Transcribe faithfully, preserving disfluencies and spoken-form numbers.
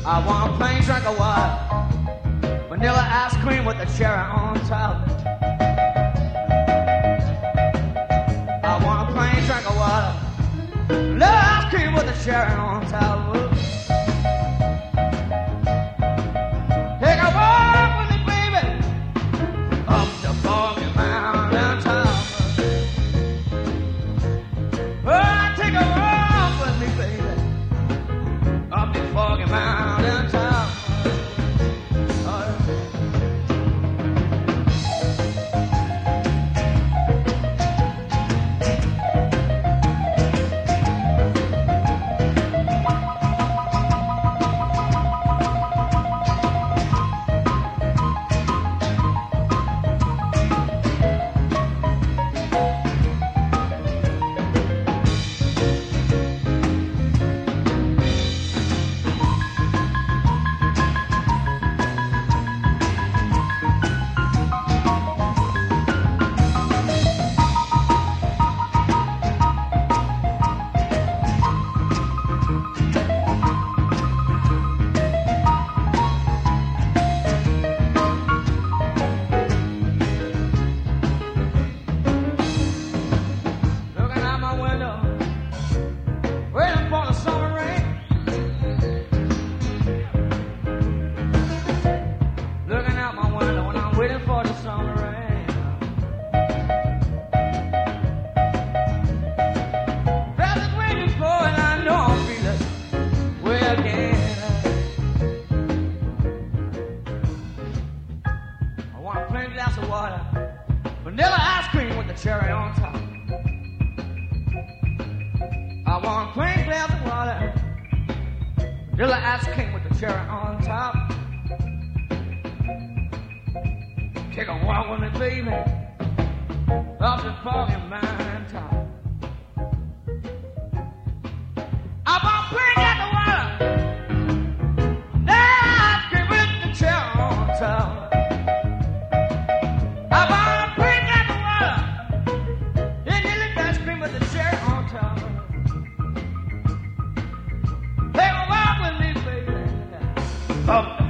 I want a plain drink of water, vanilla ice cream with the cherry on top. I want a plain drink of water, vanilla ice cream with the cherry on top. Take a walk with me, baby, up the foggy mountain top. Oh, take a walk with me, baby, up the foggy mountain top. Vanilla ice cream with the cherry on top. I want a plain glass of water, vanilla ice cream with the cherry on top. Take a walk with me, baby, up the foggy mountain top. I want a plain glass of water, vanilla ice cream with the cherry on top. Up